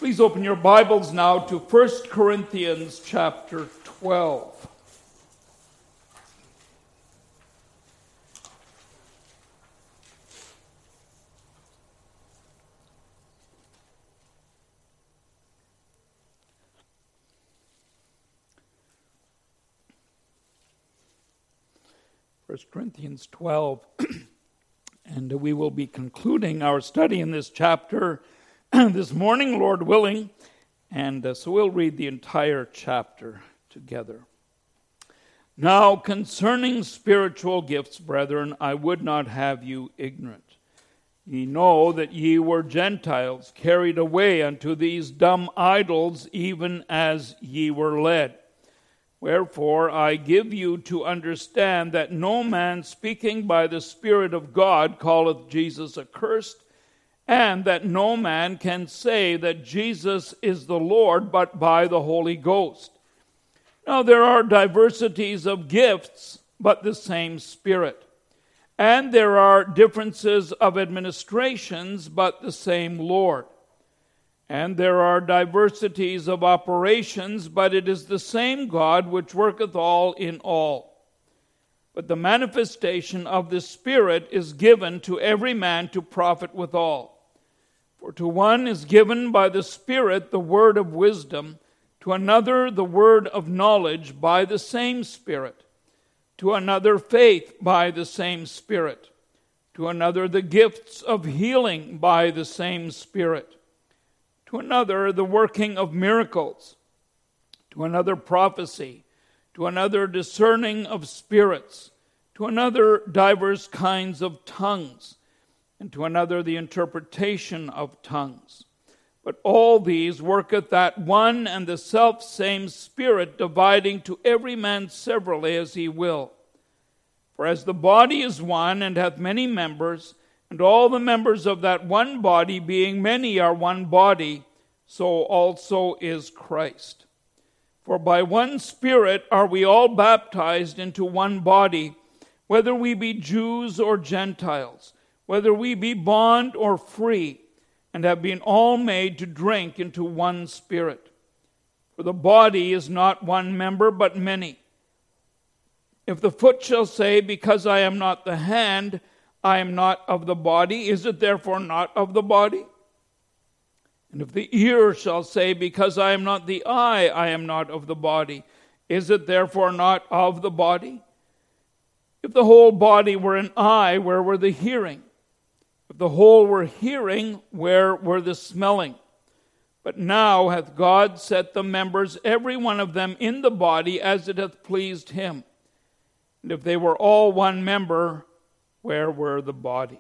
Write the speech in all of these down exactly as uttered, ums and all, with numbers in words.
Please open your Bibles now to First Corinthians chapter twelve. First Corinthians twelve, and we will be concluding our study in this chapter this morning, Lord willing, and uh, so we'll read the entire chapter together. Now, concerning spiritual gifts, brethren, I would not have you ignorant. Ye know that ye were Gentiles, carried away unto these dumb idols, even as ye were led. Wherefore I give you to understand that no man speaking by the Spirit of God calleth Jesus accursed, and that no man can say that Jesus is the Lord but by the Holy Ghost. Now there are diversities of gifts, but the same Spirit. And there are differences of administrations, but the same Lord. And there are diversities of operations, but it is the same God which worketh all in all. But the manifestation of the Spirit is given to every man to profit withal. For to one is given by the Spirit the word of wisdom, to another the word of knowledge by the same Spirit, to another faith by the same Spirit, to another the gifts of healing by the same Spirit, to another the working of miracles, to another prophecy, to another discerning of spirits, to another divers kinds of tongues, and to another the interpretation of tongues. But all these worketh that one and the selfsame Spirit, dividing to every man severally as he will. For as the body is one, and hath many members, and all the members of that one body, being many, are one body, so also is Christ. For by one Spirit are we all baptized into one body, whether we be Jews or Gentiles, whether we be bond or free, and have been all made to drink into one Spirit. For the body is not one member, but many. If the foot shall say, because I am not the hand, I am not of the body, is it therefore not of the body? And if the ear shall say, because I am not the eye, I am not of the body, is it therefore not of the body? If the whole body were an eye, where were the hearing? If the whole were hearing, where were the smelling? But now hath God set the members, every one of them, in the body, as it hath pleased him. And if they were all one member, where were the body?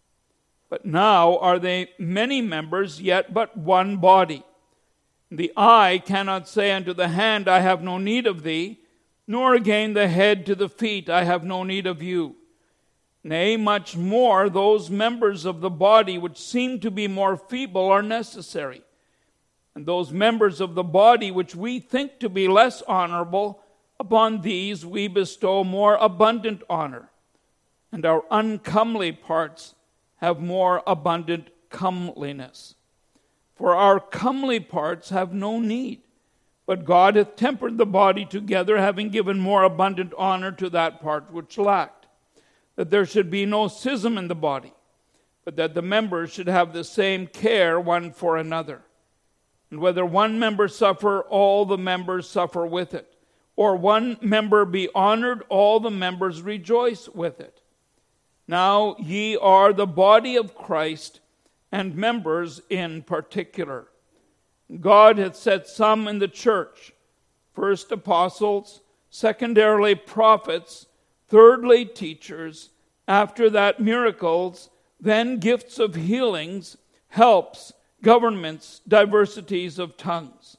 But now are they many members, yet but one body. The eye cannot say unto the hand, I have no need of thee, nor again the head to the feet, I have no need of you. Nay, much more, those members of the body which seem to be more feeble are necessary. And those members of the body which we think to be less honorable, upon these we bestow more abundant honor. And our uncomely parts have more abundant comeliness. For our comely parts have no need, but God hath tempered the body together, having given more abundant honor to that part which lacked, that there should be no schism in the body, but that the members should have the same care one for another. And whether one member suffer, all the members suffer with it, or one member be honored, all the members rejoice with it. Now ye are the body of Christ, and members in particular. God hath set some in the church, first apostles, secondarily prophets, thirdly teachers, after that miracles, then gifts of healings, helps, governments, diversities of tongues.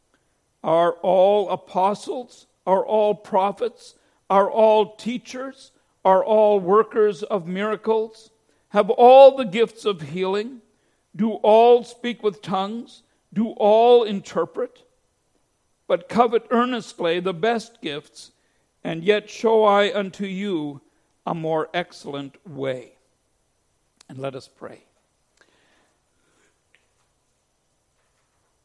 Are all apostles? Are all prophets? Are all teachers? Are all workers of miracles? Have all the gifts of healing? Do all speak with tongues? Do all interpret? But covet earnestly the best gifts, and yet show I unto you a more excellent way. And let us pray.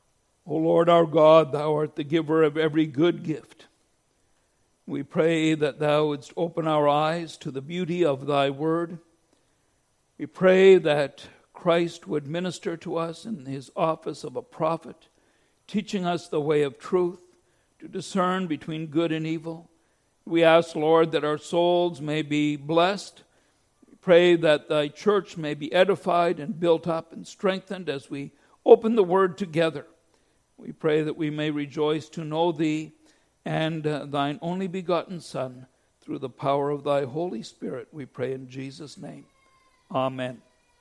O Lord our God, thou art the giver of every good gift. We pray that thou wouldst open our eyes to the beauty of thy word. We pray that Christ would minister to us in his office of a prophet, teaching us the way of truth, to discern between good and evil. We ask, Lord, that our souls may be blessed. We pray that thy church may be edified and built up and strengthened as we open the word together. We pray that we may rejoice to know thee and uh, thine only begotten Son through the power of thy Holy Spirit. We pray in Jesus' name. Amen.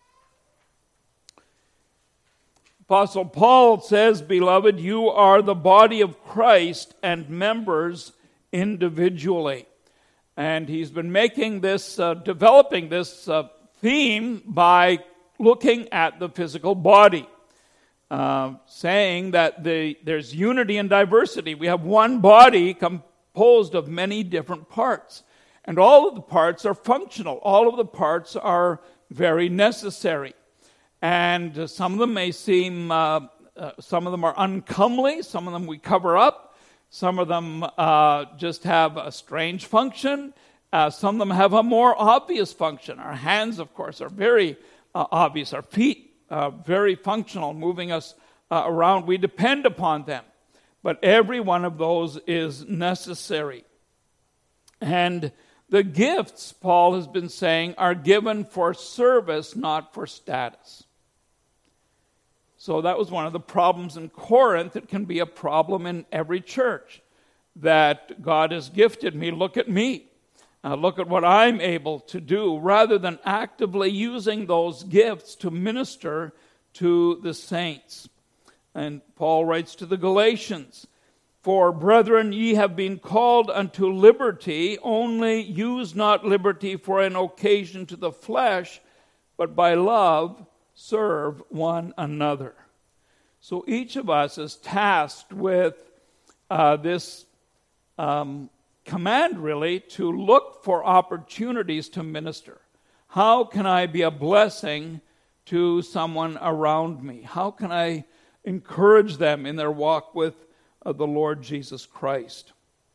Apostle Paul says, Beloved, you are the body of Christ and members individually. And he's been making this, uh, developing this uh, theme by looking at the physical body. Uh, saying that the, there's unity and diversity. We have one body composed of many different parts. And all of the parts are functional. All of the parts are very necessary. And uh, some of them may seem, uh, uh, some of them are uncomely. Some of them we cover up. Some of them uh, just have a strange function. Uh, some of them have a more obvious function. Our hands, of course, are very uh, obvious. Our feet Uh, very functional, moving us uh, around. We depend upon them. But every one of those is necessary. And the gifts, Paul has been saying, are given for service, not for status. So that was one of the problems in Corinth. It can be a problem in every church. That God has gifted me, look at me. Uh, look at what I'm able to do, rather than actively using those gifts to minister to the saints. And Paul writes to the Galatians, For, brethren, ye have been called unto liberty, only use not liberty for an occasion to the flesh, but by love serve one another. So each of us is tasked with uh, this um command, really, to look for opportunities to minister. How can I be a blessing to someone around me? How can I encourage them in their walk with uh, the Lord Jesus Christ?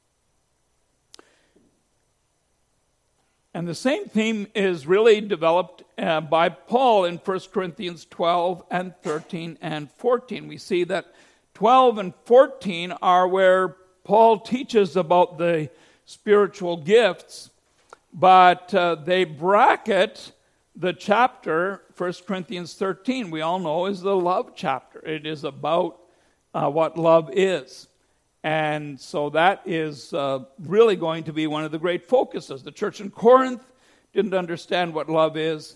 And the same theme is really developed uh, by Paul in First Corinthians twelve and thirteen and fourteen. We see that twelve and fourteen are where Paul teaches about the spiritual gifts, but uh, they bracket the chapter, First Corinthians thirteen, we all know is the love chapter. It is about uh, what love is. And so that is uh, really going to be one of the great focuses. The church in Corinth didn't understand what love is.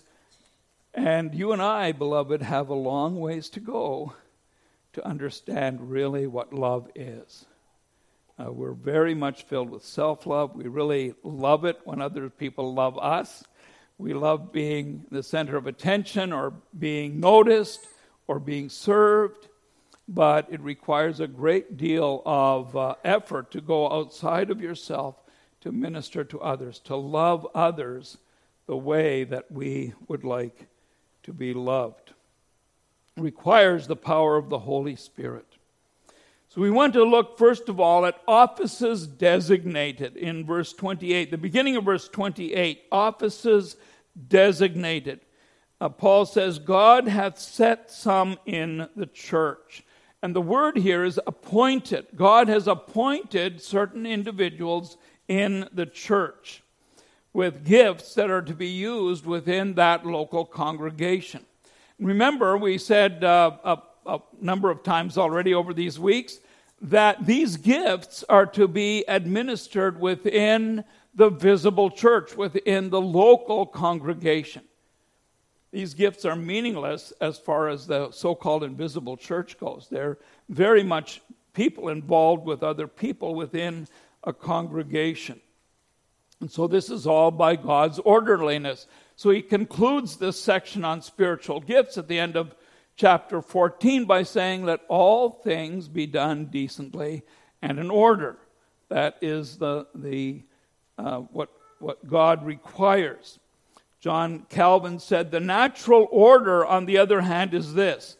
And you and I, beloved, have a long ways to go to understand really what love is. Uh, we're very much filled with self-love. We really love it when other people love us. We love being the center of attention or being noticed or being served. But it requires a great deal of uh, effort to go outside of yourself to minister to others, to love others the way that we would like to be loved. It requires the power of the Holy Spirit. So we want to look, first of all, at offices designated in verse twenty-eight. The beginning of verse twenty-eight, offices designated. Uh, Paul says, God hath set some in the church. And the word here is appointed. God has appointed certain individuals in the church with gifts that are to be used within that local congregation. Remember, we said uh, a, a number of times already over these weeks that these gifts are to be administered within the visible church, within the local congregation. These gifts are meaningless as far as the so-called invisible church goes. They're very much people involved with other people within a congregation. And so this is all by God's orderliness. So he concludes this section on spiritual gifts at the end of chapter fourteen by saying, let all things be done decently and in order. That is the the uh, what what God requires. John Calvin said, the natural order, on the other hand, is this.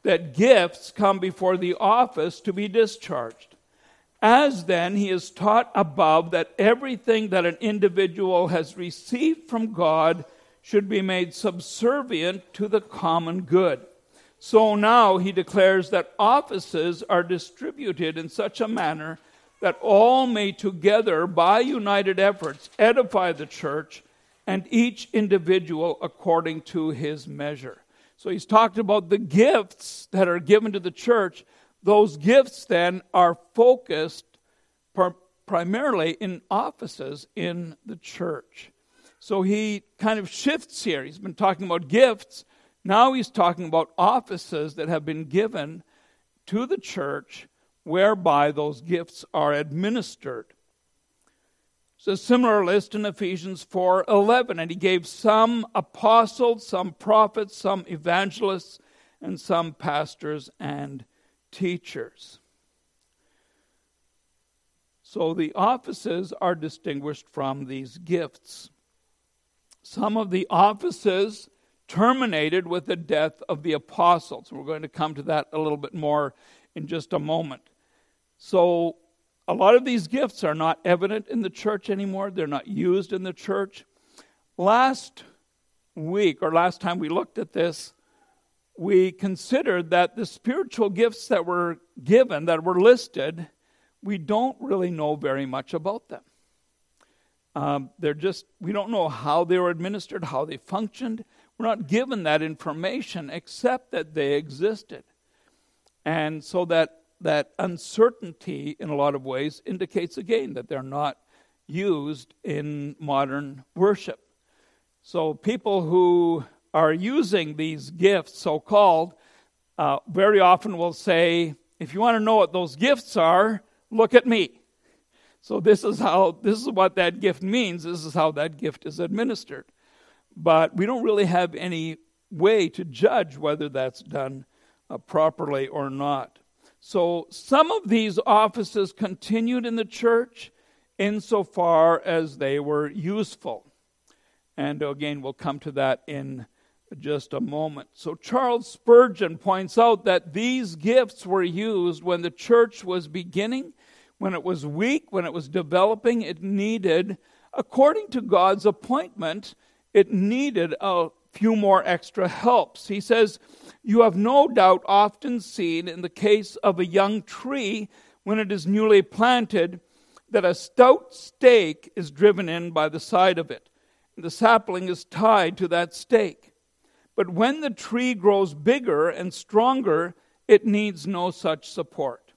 that gifts come before the office to be discharged. As then he is taught above that everything that an individual has received from God should be made subservient to the common good. So now he declares that offices are distributed in such a manner that all may together, by united efforts, edify the church, and each individual according to his measure. So he's talked about the gifts that are given to the church. Those gifts then are focused par- primarily in offices in the church. So he kind of shifts here. He's been talking about gifts. Now he's talking about offices that have been given to the church whereby those gifts are administered. It's a similar list in Ephesians four eleven. And he gave some apostles, some prophets, some evangelists, and some pastors and teachers. So the offices are distinguished from these gifts. Some of the offices terminated with the death of the apostles. We're going to come to that a little bit more in just a moment. So a lot of these gifts are not evident in the church anymore. They're not used in the church. Last week, or last time we looked at this, we considered that the spiritual gifts that were given, that were listed, we don't really know very much about them. Um, they're just, we don't know how they were administered, how they functioned. We're not given that information except that they existed. And so that that uncertainty in a lot of ways indicates again that they're not used in modern worship. So people who are using these gifts, so-called, uh, very often will say, if you want to know what those gifts are, look at me. So this is how, this is what that gift means. This is how that gift is administered. But we don't really have any way to judge whether that's done uh, properly or not. So some of these offices continued in the church insofar as they were useful. And again, we'll come to that in just a moment. So Charles Spurgeon points out that these gifts were used when the church was beginning, when it was weak, when it was developing. It needed, according to God's appointment, it needed a few more extra helps. He says, you have no doubt often seen in the case of a young tree when it is newly planted that a stout stake is driven in by the side of it. The sapling is tied to that stake. But when the tree grows bigger and stronger, it needs no such support.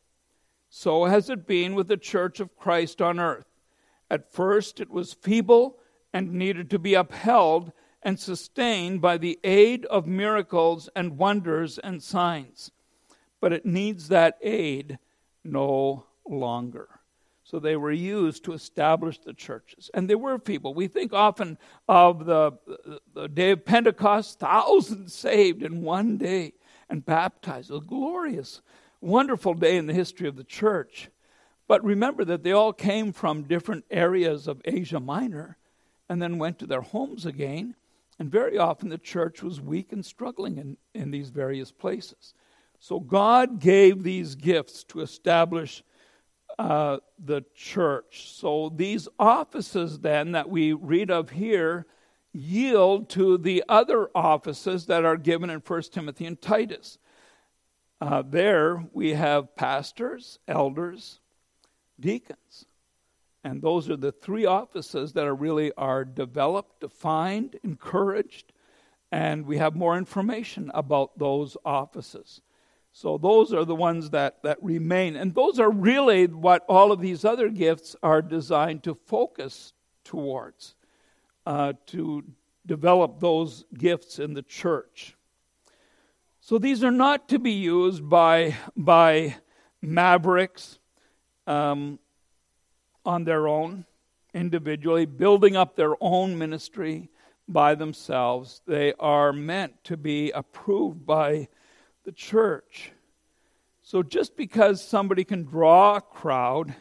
So has it been with the church of Christ on earth. At first it was feeble and needed to be upheld and sustained by the aid of miracles and wonders and signs. But it needs that aid no longer. So they were used to establish the churches. And they were feeble. We think often of the, the day of Pentecost, thousands saved in one day and baptized. A glorious, wonderful day in the history of the church. But remember that they all came from different areas of Asia Minor and then went to their homes again. And very often the church was weak and struggling in, in these various places. So God gave these gifts to establish uh, the church. So these offices then that we read of here yield to the other offices that are given in First Timothy and Titus. Uh, there we have pastors, elders, deacons. And those are the three offices that are really are developed, defined, encouraged, and we have more information about those offices. So those are the ones that, that remain. And those are really what all of these other gifts are designed to focus towards, uh, to develop those gifts in the church. So these are not to be used by, by mavericks, um, on their own, individually, building up their own ministry by themselves. They are meant to be approved by the church. So just because somebody can draw a crowd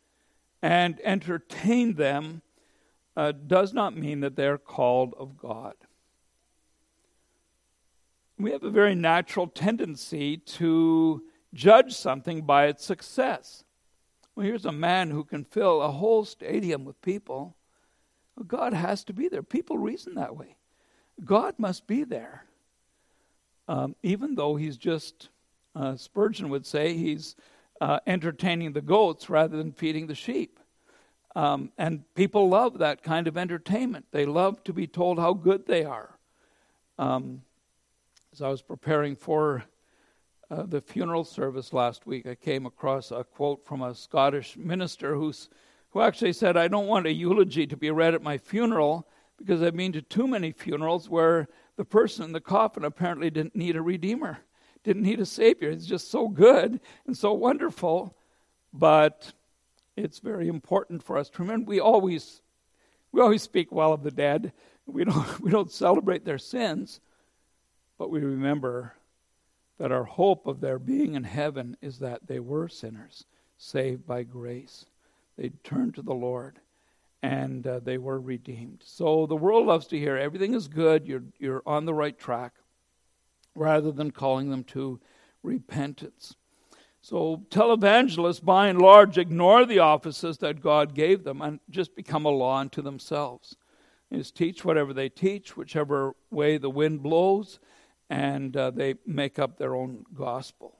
and entertain them uh, does not mean that they're called of God. we have a very natural tendency to judge something by its success. Well, here's a man who can fill a whole stadium with people. Well, God has to be there. People reason that way. God must be there. Um, even though he's just, uh, Spurgeon would say, he's uh, entertaining the goats rather than feeding the sheep. Um, and people love that kind of entertainment. They love to be told how good they are. Um, as I was preparing for uh, the funeral service last week, I came across a quote from a Scottish minister who's, who actually said, I don't want a eulogy to be read at my funeral because I've been to too many funerals where the person in the coffin apparently didn't need a redeemer, didn't need a savior. It's just so good and so wonderful. But it's very important for us to remember we always we always speak well of the dead. We don't we don't celebrate their sins, but we remember that our hope of their being in heaven is that they were sinners, saved by grace. They turned to the Lord, and uh, they were redeemed. So the world loves to hear everything is good, you're you're on the right track, rather than calling them to repentance. So televangelists, by and large, ignore the offices that God gave them and just become a law unto themselves. They just teach whatever they teach, whichever way the wind blows, and uh, they make up their own gospel.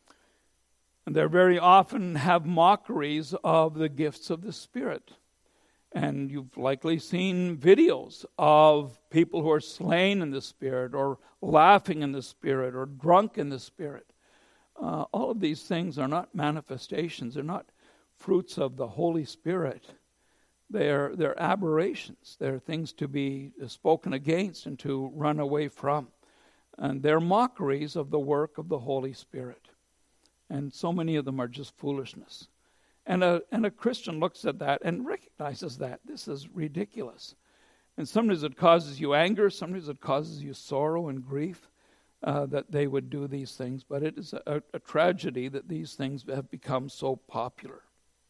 And they very often have mockeries of the gifts of the Spirit. And you've likely seen videos of people who are slain in the Spirit, or laughing in the Spirit, or drunk in the Spirit. Uh, all of these things are not manifestations. They're not fruits of the Holy Spirit. They're, they're aberrations. They're things to be spoken against and to run away from. And they're mockeries of the work of the Holy Spirit. And so many of them are just foolishness. And a, and a Christian looks at that and recognizes that. This is ridiculous. And sometimes it causes you anger. Sometimes it causes you sorrow and grief. Uh, that they would do these things, but it is a, a tragedy that these things have become so popular.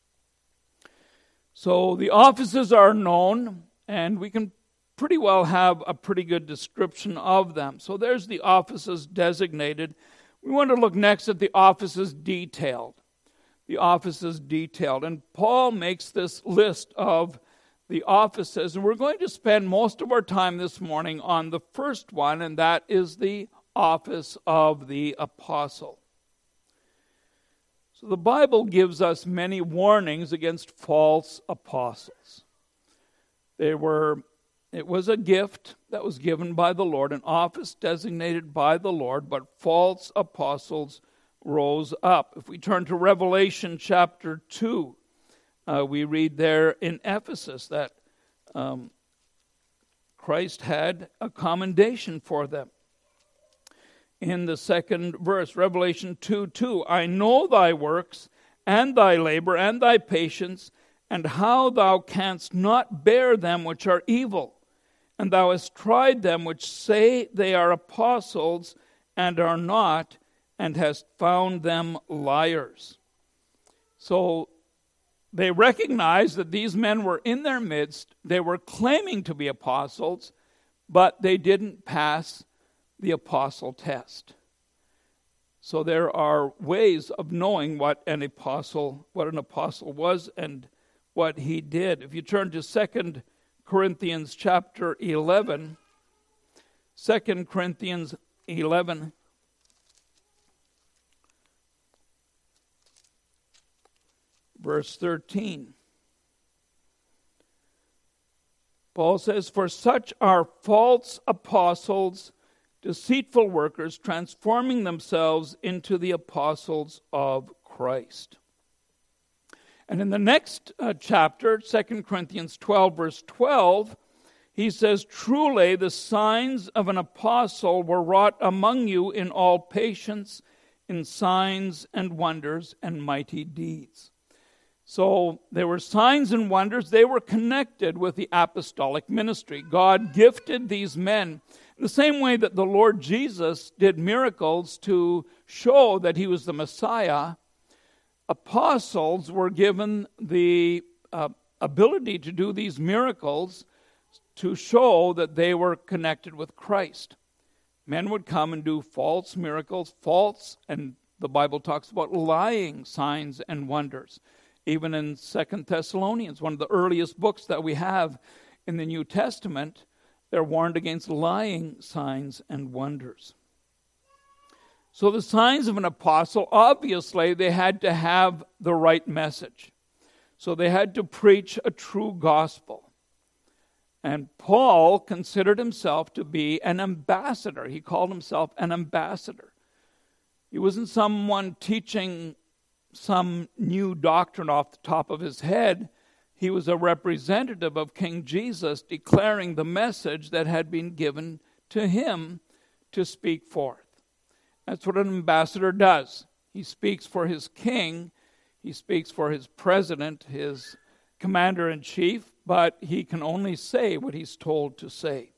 So the offices are known, and we can pretty well have a pretty good description of them. So there's the offices designated. We want to look next at the offices detailed. The offices detailed. And Paul makes this list of the offices, and we're going to spend most of our time this morning on the first one, and that is the office of the apostle. So the Bible gives us many warnings against false apostles. They were, it was a gift that was given by the Lord, an office designated by the Lord, but false apostles rose up. If we turn to Revelation chapter two, uh, we read there in Ephesus that um, Christ had a commendation for them. In the second verse, Revelation two two, I know thy works, and thy labor, and thy patience, and how thou canst not bear them which are evil. And thou hast tried them which say they are apostles, and are not, and hast found them liars. So they recognized that these men were in their midst. They were claiming to be apostles, but they didn't pass the apostle test. So there are ways of knowing what an apostle, what an apostle was and what he did. If you turn to Second Corinthians chapter eleven, Second Corinthians eleven, verse thirteen. Paul says, for such are false apostles, deceitful workers, transforming themselves into the apostles of Christ. And in the next uh, chapter, Second Corinthians twelve, verse twelve, he says, truly the signs of an apostle were wrought among you in all patience, in signs and wonders and mighty deeds. So there were signs and wonders. They were connected with the apostolic ministry. God gifted these men in the same way that the Lord Jesus did miracles to show that he was the Messiah. Apostles were given the uh, ability to do these miracles to show that they were connected with Christ. Men would come and do false miracles, false, and the Bible talks about lying signs and wonders. Even in Second Thessalonians, one of the earliest books that we have in the New Testament, they're warned against lying signs and wonders. So the signs of an apostle, obviously, they had to have the right message. So they had to preach a true gospel. And Paul considered himself to be an ambassador. He called himself an ambassador. He wasn't someone teaching some new doctrine off the top of his head. He was a representative of King Jesus, declaring the message that had been given to him to speak forth. That's what an ambassador does. He speaks for his king, he speaks for his president, his commander-in-chief, but he can only say what he's told to say.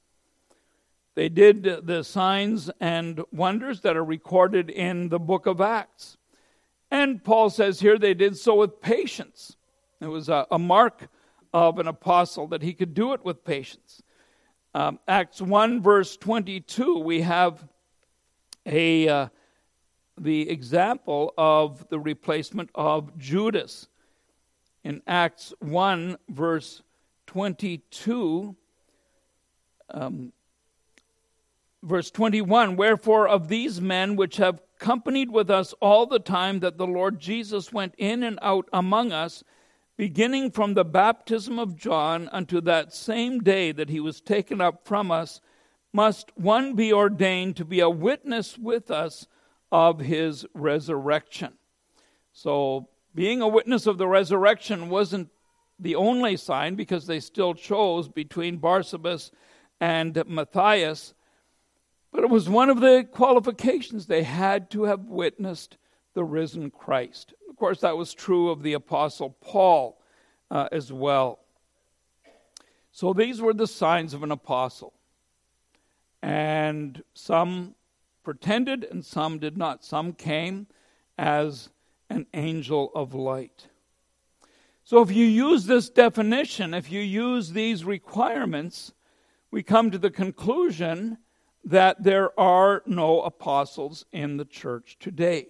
They did the signs and wonders that are recorded in the book of Acts. And Paul says here they did so with patience. It was a, a mark of an apostle that he could do it with patience. Um, Acts one verse twenty-two, we have a uh, the example of the replacement of Judas. In Acts one verse twenty-two, um, verse twenty-one, wherefore of these men which have companied with us all the time that the Lord Jesus went in and out among us, beginning from the baptism of John unto that same day that he was taken up from us, must one be ordained to be a witness with us of his resurrection. So being a witness of the resurrection wasn't the only sign, because they still chose between Barsabas and Matthias, but it was one of the qualifications. They had to have witnessed the risen Christ. Of course, that was true of the Apostle Paul uh, as well. So these were the signs of an apostle. And some pretended and some did not. Some came as an angel of light. So if you use this definition, if you use these requirements, we come to the conclusion that there are no apostles in the church today.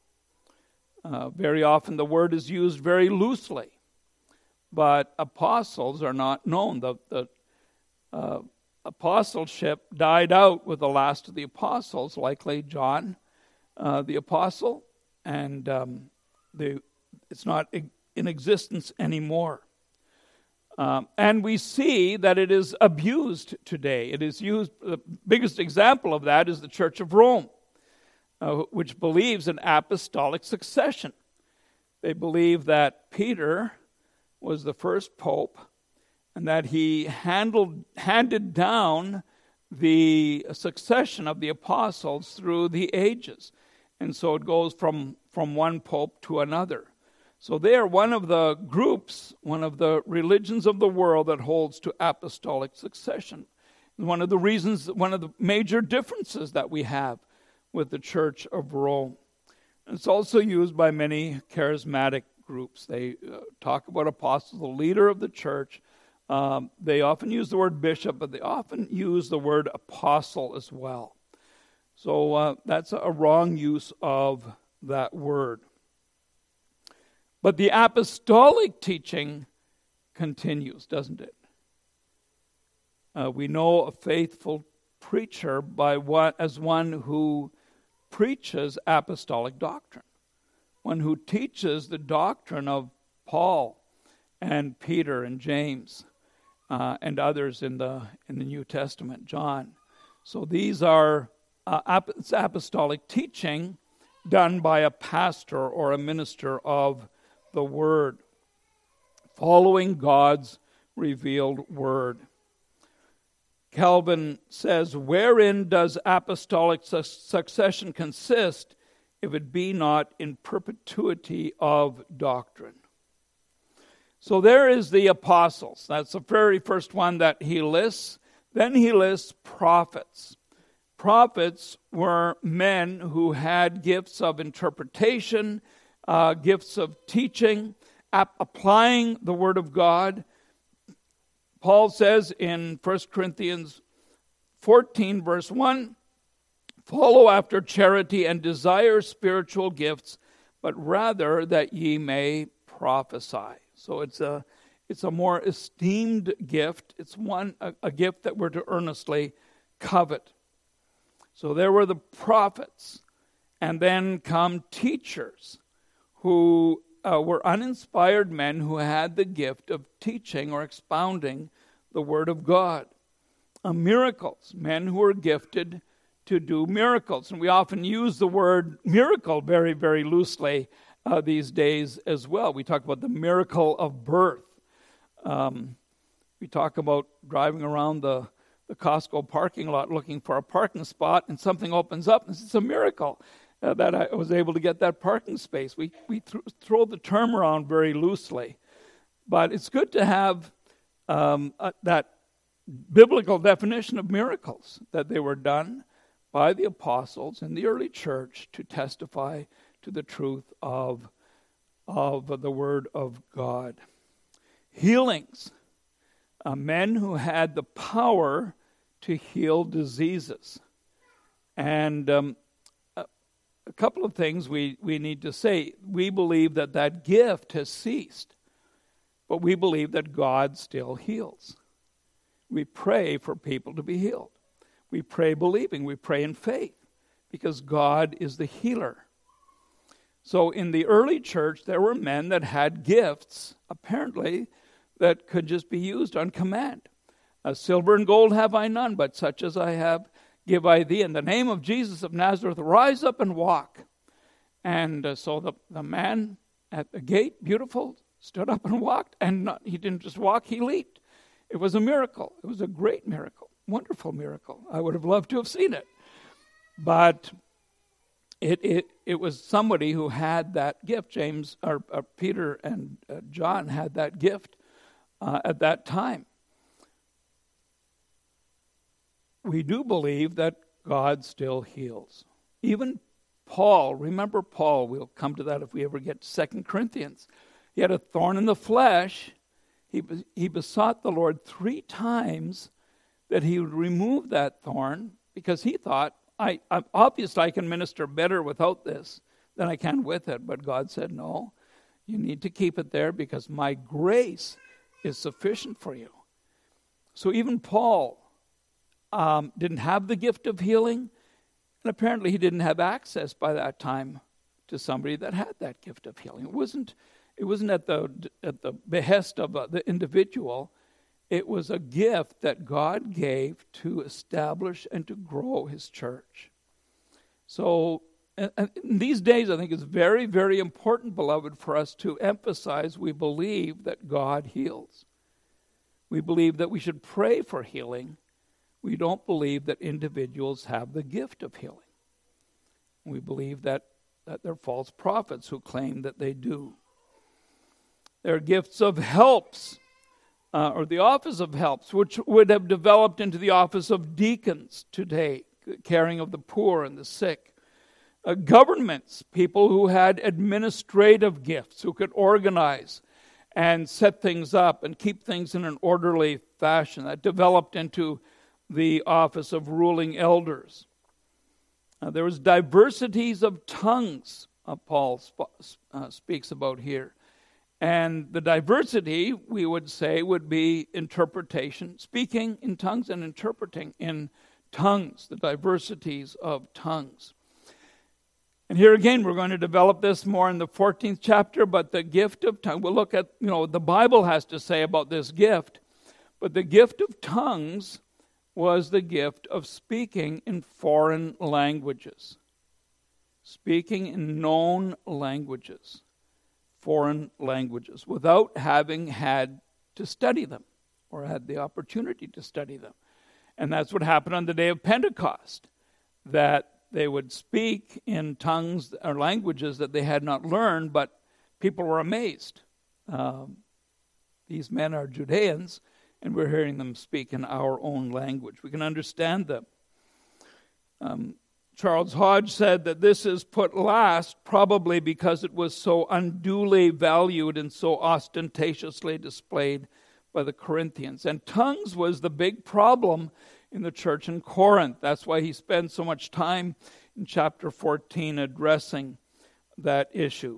Uh, very often the word is used very loosely, but apostles are not known. The, the uh, apostleship died out with the last of the apostles, likely John uh, the apostle, and um, the, it's not in existence anymore. Um, and we see that it is abused today. It is used, the biggest example of that is the Church of Rome, uh, which believes in apostolic succession. They believe that Peter was the first pope and that he handled, handed down the succession of the apostles through the ages. And so it goes from, from one pope to another. So they are one of the groups, one of the religions of the world that holds to apostolic succession. One of the reasons, one of the major differences that we have with the Church of Rome. It's also used by many charismatic groups. They uh, talk about apostles, the leader of the church. Um, they often use the word bishop, but they often use the word apostle as well. So uh, that's a wrong use of that word. But the apostolic teaching continues, doesn't it? Uh, we know a faithful preacher by what, as one who preaches apostolic doctrine, one who teaches the doctrine of Paul and Peter and James uh, and others in the in the New Testament, John. So these are uh, apostolic teaching done by a pastor or a minister of the Word, following God's revealed Word. Calvin says, wherein does apostolic su- succession consist if it be not in perpetuity of doctrine? So there is the apostles. That's the very first one that he lists. Then he lists prophets. Prophets were men who had gifts of interpretation, Uh, gifts of teaching, ap- applying the Word of God. Paul says in First Corinthians fourteen, verse one, follow after charity and desire spiritual gifts, but rather that ye may prophesy. So it's a it's a more esteemed gift. It's one a, a gift that we're to earnestly covet. So there were the prophets, and then come teachers who uh, were uninspired men who had the gift of teaching or expounding the Word of God. Uh, miracles, men who were gifted to do miracles. And we often use the word miracle very, very loosely uh, these days as well. We talk about the miracle of birth. Um, we talk about driving around the, the Costco parking lot looking for a parking spot, and something opens up, and it's a miracle uh, that I was able to get that parking space. We, we th- throw the term around very loosely. But it's good to have um, uh, that biblical definition of miracles, that they were done by the apostles in the early church to testify to the truth of, of the Word of God. Healings. Uh, men who had the power to heal diseases. And um, a, a couple of things we, we need to say. We believe that that gift has ceased, but we believe that God still heals. We pray for people to be healed. We pray believing, we pray in faith, because God is the healer. So in the early church, there were men that had gifts, apparently, that could just be used on command. Uh, Silver and gold have I none, but such as I have give I thee. In the name of Jesus of Nazareth, rise up and walk. And uh, so the, the man at the gate, beautiful, stood up and walked, and not, he didn't just walk, he leaped. It was a miracle. It was a great miracle. Wonderful miracle. I would have loved to have seen it. But it it it was somebody who had that gift. James, or, or Peter and uh, John had that gift uh, at that time. We do believe that God still heals. Even Paul, remember Paul, we'll come to that if we ever get to Second Corinthians. He had a thorn in the flesh. He, he besought the Lord three times that he would remove that thorn, because he thought, I, I obviously I can minister better without this than I can with it. But God said, no, you need to keep it there because my grace is sufficient for you. So even Paul um, didn't have the gift of healing, and apparently he didn't have access by that time to somebody that had that gift of healing. It wasn't, it wasn't at the at the behest of uh, the individual. It was a gift that God gave to establish and to grow his church. So and in these days, I think it's very, very important, beloved, for us to emphasize we believe that God heals. We believe that we should pray for healing. We don't believe that individuals have the gift of healing. We believe that, that they're false prophets who claim that they do. There are gifts of helps. Uh, or the office of helps, which would have developed into the office of deacons today, caring of the poor and the sick. Uh, governments, people who had administrative gifts, who could organize and set things up and keep things in an orderly fashion. That developed into the office of ruling elders. Uh, there was diversities of tongues, uh, Paul sp- uh, speaks about here. And the diversity, we would say, would be interpretation, speaking in tongues and interpreting in tongues, the diversities of tongues. And here again, we're going to develop this more in the fourteenth chapter, but the gift of tongues, we'll look at, you know, the Bible has to say about this gift, but the gift of tongues was the gift of speaking in foreign languages, speaking in known languages. Foreign languages, without having had to study them or had the opportunity to study them. And that's what happened on the day of Pentecost, that they would speak in tongues or languages that they had not learned, but people were amazed. Um, these men are Judeans, and we're hearing them speak in our own language. We can understand them. Um, Charles Hodge said that this is put last probably because it was so unduly valued and so ostentatiously displayed by the Corinthians. And tongues was the big problem in the church in Corinth. That's why he spends so much time in chapter fourteen addressing that issue.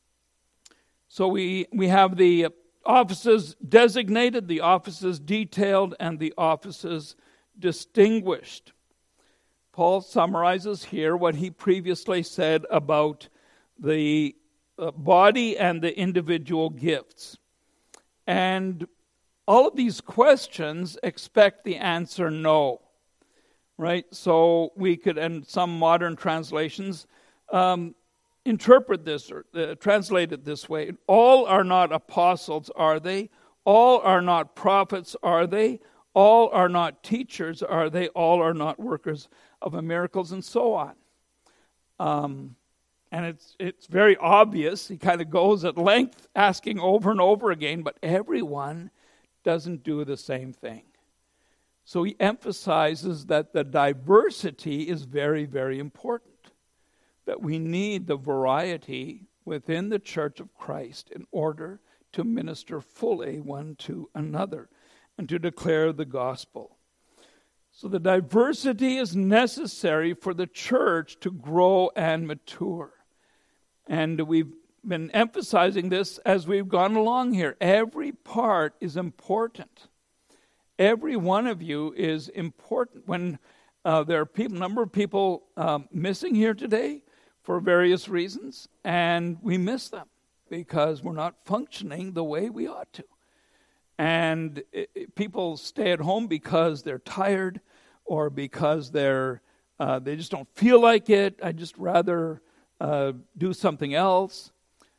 So we, we have the offices designated, the offices detailed, and the offices distinguished. Paul summarizes here what he previously said about the uh, body and the individual gifts. And all of these questions expect the answer no, right? So we could, and some modern translations um, interpret this or uh, translate it this way. All are not apostles, are they? All are not prophets, are they? All are not teachers, are they? All are not workers of miracles, and so on. Um, and it's it's very obvious. He kind of goes at length, asking over and over again, but everyone doesn't do the same thing. So he emphasizes that the diversity is very, very important, that we need the variety within the church of Christ in order to minister fully one to another and to declare the gospel. So the diversity is necessary for the church to grow and mature. And we've been emphasizing this as we've gone along here. Every part is important. Every one of you is important. When uh, there are people, number of people um, missing here today for various reasons, and we miss them because we're not functioning the way we ought to. And it, it, people stay at home because they're tired or because they're uh, they just don't feel like it. I'd just rather uh, do something else.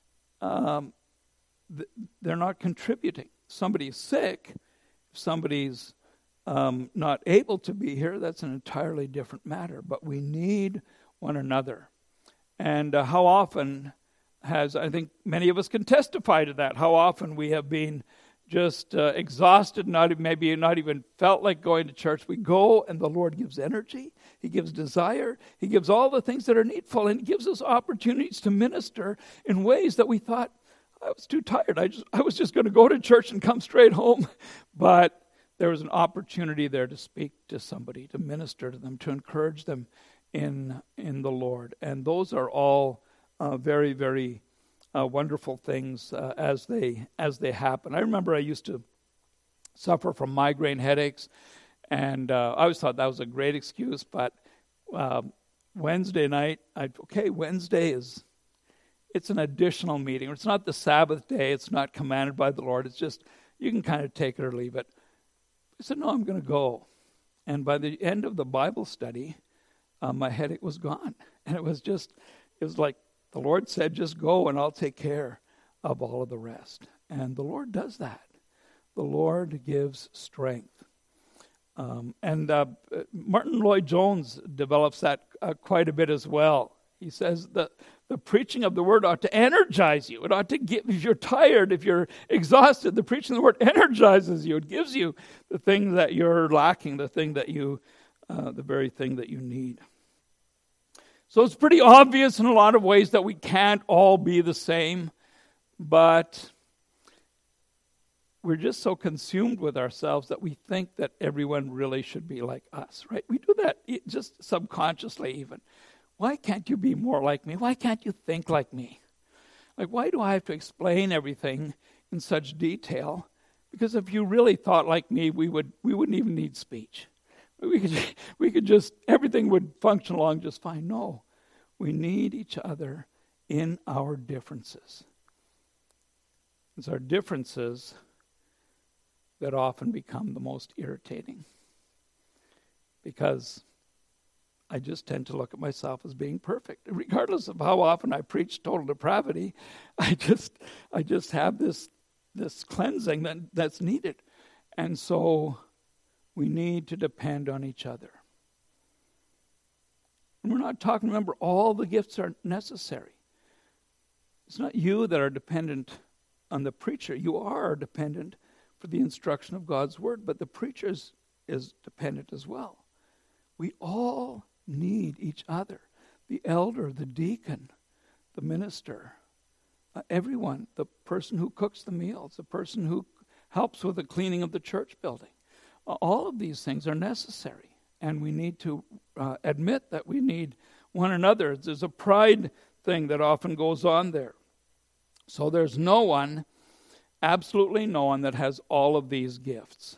Um, th- they're not contributing. Somebody's sick. If somebody's um, not able to be here, that's an entirely different matter. But we need one another. And uh, how often has, I think many of us can testify to that, how often we have been just uh, exhausted, not maybe not even felt like going to church. We go and the Lord gives energy, He gives desire, He gives all the things that are needful, and He gives us opportunities to minister in ways that we thought, I was too tired. I just I was just going to go to church and come straight home. But there was an opportunity there to speak to somebody, to minister to them, to encourage them in in the Lord. And those are all uh, very, very uh, wonderful things uh, as they as they happen. I remember I used to suffer from migraine headaches, and uh, I always thought that was a great excuse. But uh, Wednesday night, I okay, Wednesday is it's an additional meeting. It's not the Sabbath day. It's not commanded by the Lord. It's just you can kind of take it or leave it. I said, no, I'm going to go. And by the end of the Bible study, Uh, my headache was gone. And it was just, it was like the Lord said, just go and I'll take care of all of the rest. And the Lord does that. The Lord gives strength. Um, and uh, Martin Lloyd-Jones develops that uh, quite a bit as well. He says that the preaching of the word ought to energize you. It ought to give, if you're tired, if you're exhausted, the preaching of the word energizes you. It gives you the thing that you're lacking, the thing that you, uh, the very thing that you need. So it's pretty obvious in a lot of ways that we can't all be the same, but we're just so consumed with ourselves that we think that everyone really should be like us, right? We do that just subconsciously even. Why can't you be more like me? Why can't you think like me? Like, why do I have to explain everything in such detail? Because if you really thought like me, we would we wouldn't even need speech. We could, we could just, everything would function along just fine. No, we need each other in our differences. It's our differences that often become the most irritating. Because I just tend to look at myself as being perfect. Regardless of how often I preach total depravity, I just I just have this, this cleansing that, that's needed. And so we need to depend on each other. And we're not talking, remember, all the gifts are necessary. It's not you that are dependent on the preacher. You are dependent for the instruction of God's word, but the preacher is, is dependent as well. We all need each other. The elder, the deacon, the minister, uh, everyone, the person who cooks the meals, the person who helps with the cleaning of the church building. All of these things are necessary, and we need to uh, admit that we need one another. There's a pride thing that often goes on there. So there's no one, absolutely no one, that has all of these gifts.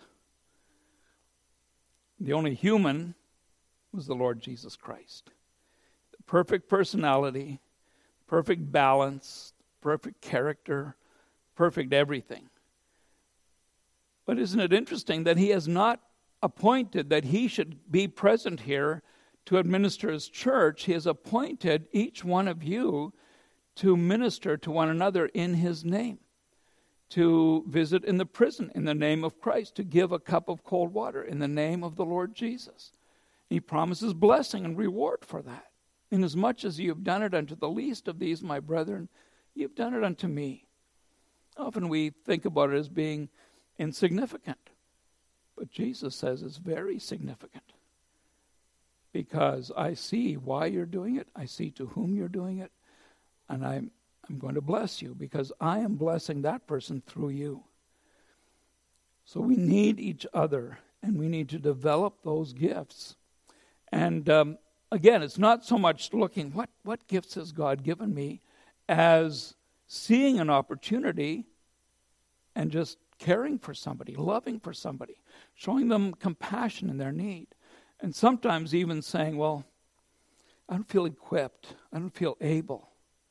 The only human was the Lord Jesus Christ. Perfect personality, perfect balance, perfect character, perfect everything. But isn't it interesting that he has not appointed that he should be present here to administer his church? He has appointed each one of you to minister to one another in his name, to visit in the prison in the name of Christ, to give a cup of cold water in the name of the Lord Jesus. He promises blessing and reward for that. Inasmuch as you have done it unto the least of these, my brethren, you have done it unto me. Often we think about it as being insignificant. But Jesus says it's very significant. Because I see why you're doing it. I see to whom you're doing it. And I'm, I'm going to bless you because I am blessing that person through you. So we need each other and we need to develop those gifts. And um, again, it's not so much looking, what, what gifts has God given me, as seeing an opportunity and just caring for somebody, loving for somebody, showing them compassion in their need. And sometimes even saying, well, I don't feel equipped. I don't feel able.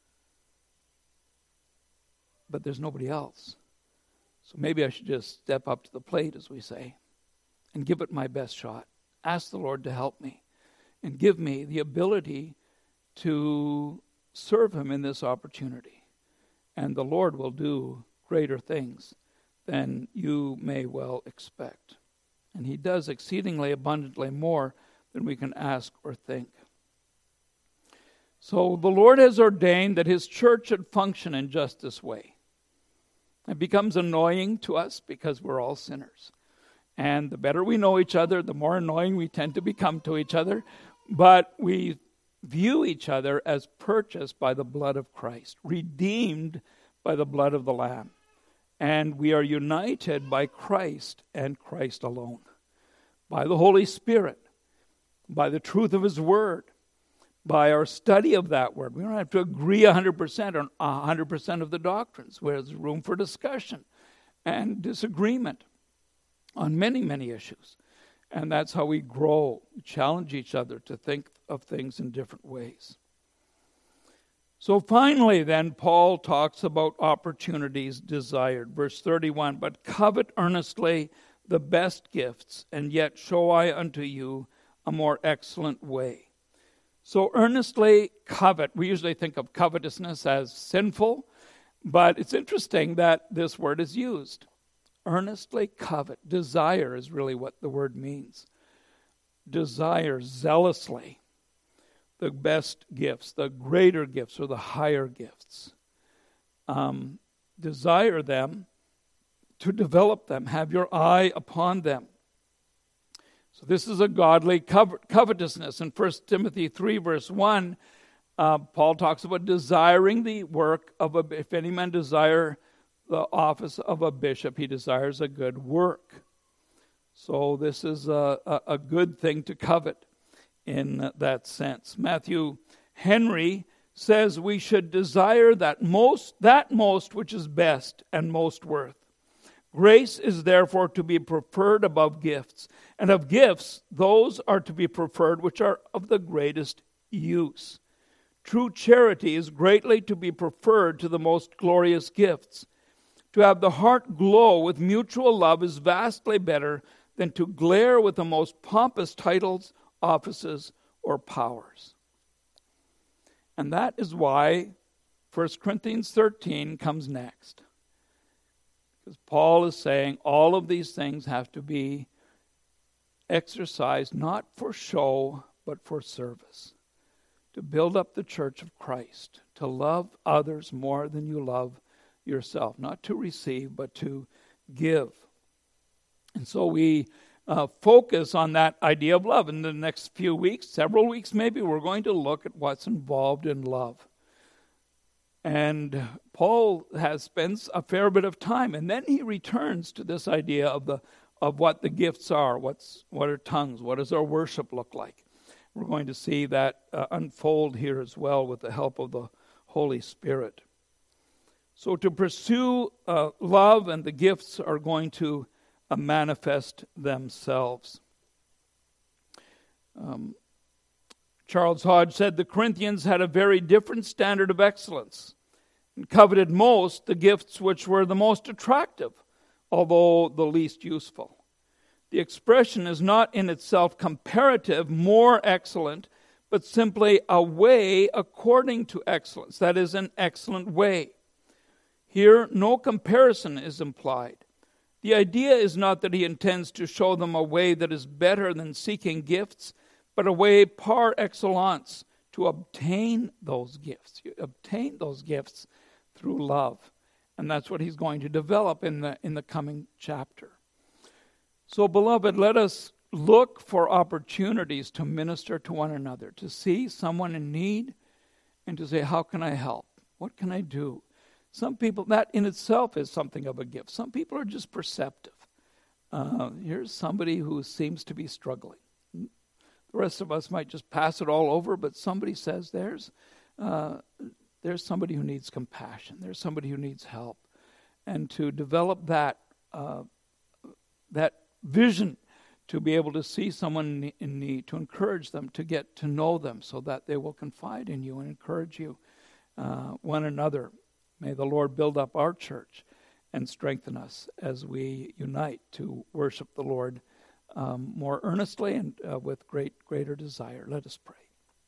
But there's nobody else. So maybe I should just step up to the plate, as we say, and give it my best shot. Ask the Lord to help me and give me the ability to serve him in this opportunity. And the Lord will do greater things than you may well expect. And he does exceedingly abundantly more than we can ask or think. So the Lord has ordained that his church should function in just this way. It becomes annoying to us because we're all sinners. And the better we know each other, the more annoying we tend to become to each other. But we view each other as purchased by the blood of Christ, redeemed by the blood of the Lamb. And we are united by Christ and Christ alone, by the Holy Spirit, by the truth of his word, by our study of that word. We don't have to agree one hundred percent on one hundred percent of the doctrines, where there's room for discussion and disagreement on many, many issues. And that's how we grow, challenge each other to think of things in different ways. So finally, then, Paul talks about opportunities desired. Verse thirty-one, but covet earnestly the best gifts, and yet show I unto you a more excellent way. So earnestly covet. We usually think of covetousness as sinful, but it's interesting that this word is used. Earnestly covet. Desire is really what the word means. Desire zealously the best gifts, the greater gifts or the higher gifts. Um, desire them, to develop them, have your eye upon them. So this is a godly covet- covetousness. In First Timothy three, verse one, uh, Paul talks about desiring the work of a, if any man desire the office of a bishop, he desires a good work. So this is a, a, a good thing to covet in that sense. Matthew Henry says we should desire that most, that most which is best and most worth. Grace is therefore to be preferred above gifts, and of gifts those are to be preferred which are of the greatest use. True charity is greatly to be preferred to the most glorious gifts. To have the heart glow with mutual love is vastly better than to glare with the most pompous titles, offices, or powers. And that is why First Corinthians thirteen comes next. Because Paul is saying all of these things have to be exercised not for show, but for service. To build up the church of Christ. To love others more than you love yourself. Not to receive, but to give. And so we uh, focus on that idea of love. In the next few weeks, several weeks maybe, we're going to look at what's involved in love. And Paul has spent a fair bit of time, and then he returns to this idea of the of what the gifts are. What's what are tongues? What does our worship look like? We're going to see that uh, unfold here as well with the help of the Holy Spirit. So to pursue uh, love and the gifts are going to uh, manifest themselves. Um, Charles Hodge said the Corinthians had a very different standard of excellence and coveted most the gifts which were the most attractive, although the least useful. The expression is not in itself comparative, more excellent, but simply a way according to excellence. That is, an excellent way. Here, no comparison is implied. The idea is not that he intends to show them a way that is better than seeking gifts, but a way par excellence to obtain those gifts. You obtain those gifts through love. And that's what he's going to develop in the in the coming chapter. So, beloved, let us look for opportunities to minister to one another, to see someone in need and to say, how can I help? What can I do? Some people, that in itself is something of a gift. Some people are just perceptive. Uh, here's somebody who seems to be struggling. The rest of us might just pass it all over, but somebody says there's uh, there's somebody who needs compassion. There's somebody who needs help. And to develop that uh, that vision to be able to see someone in need, to encourage them, to get to know them so that they will confide in you and encourage you, uh, one another. May the Lord build up our church and strengthen us as we unite to worship the Lord um, more earnestly and uh, with great greater desire. Let us pray.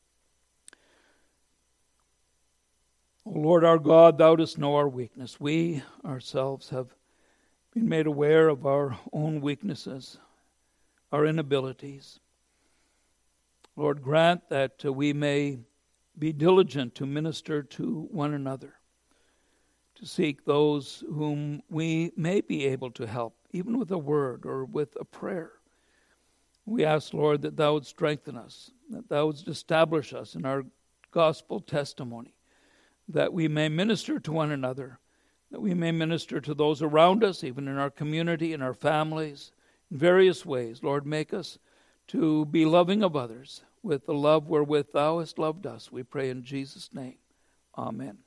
O Lord our God, thou dost know our weakness. We ourselves have been made aware of our own weaknesses, our inabilities. Lord, grant that uh, we may be diligent to minister to one another, to seek those whom we may be able to help, even with a word or with a prayer. We ask, Lord, that thou would strengthen us, that thou wouldst establish us in our gospel testimony, that we may minister to one another, that we may minister to those around us, even in our community, in our families, in various ways. Lord, make us to be loving of others with the love wherewith thou hast loved us. We pray in Jesus' name. Amen.